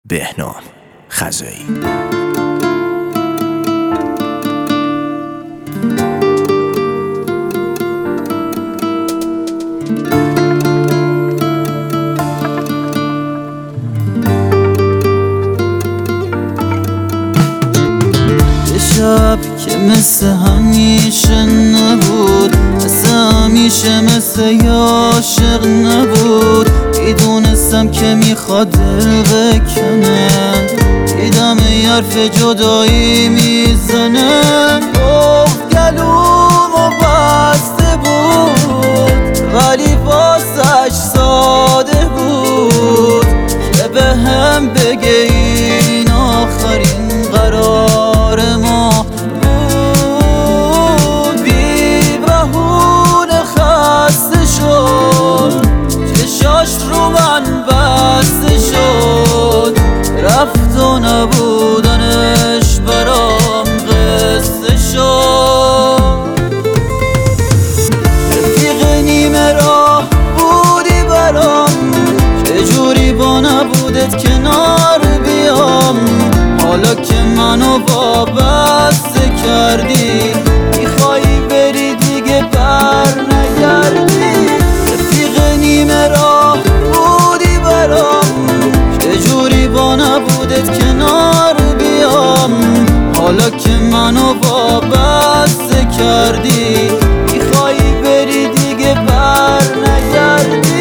بهنام خزایی. شب که مثل همیشه نبود، مثل همیشه مثل یه عاشق نبود. میدونستم که میخواد دل بکنه، دیدم یه حرف جدایی میزنه. گفت گلومو بسته بود ولی واسش ساده بود که به هم بگه این آخرین قرار ما بود. بی بهونه خسته شد، چشاش رو من بسته شد، رفت و نبودنش برام قصه شد. رفیق نیمه راه بودی برام، چجوری با نبودت کنار بیام. حالا که منو وابسته کردی، میخوایی بری دیگه بر نگردی. رفیق نیمه راه بودی برام، چجوری با نبودت کنار بیام. حالا که منو وابسته کردی، میخوایی بری دیگه بر نگردی.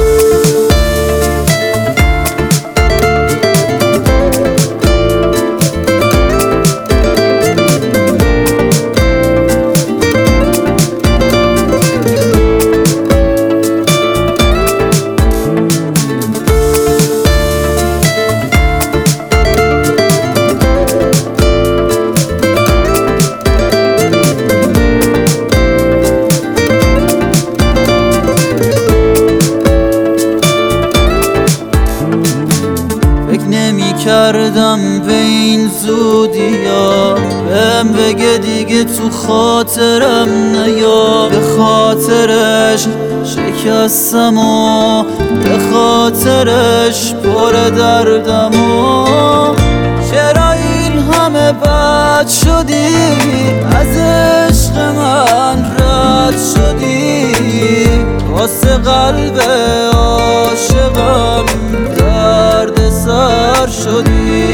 کردم به این زودی ها، بهم بگه دیگه تو خاطرم نیا. به خاطرش شکستم و به خاطرش پر دردم و چرا این همه بد شدی، از عشق من رد شدی. واسه قلب عاشقم درد سر شدی.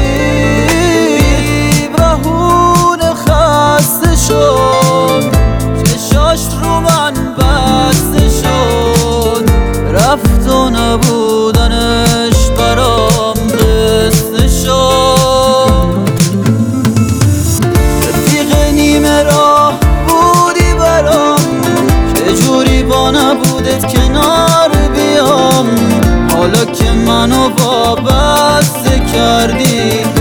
بی بهونه خسته شد، چشاش رو من بسته شد، رفت و نبودنش برام قصه شد. رفیق نیمه راه بودی برام، چجوری با نبودت کنار بیام. حالا که منو وابسته کردی،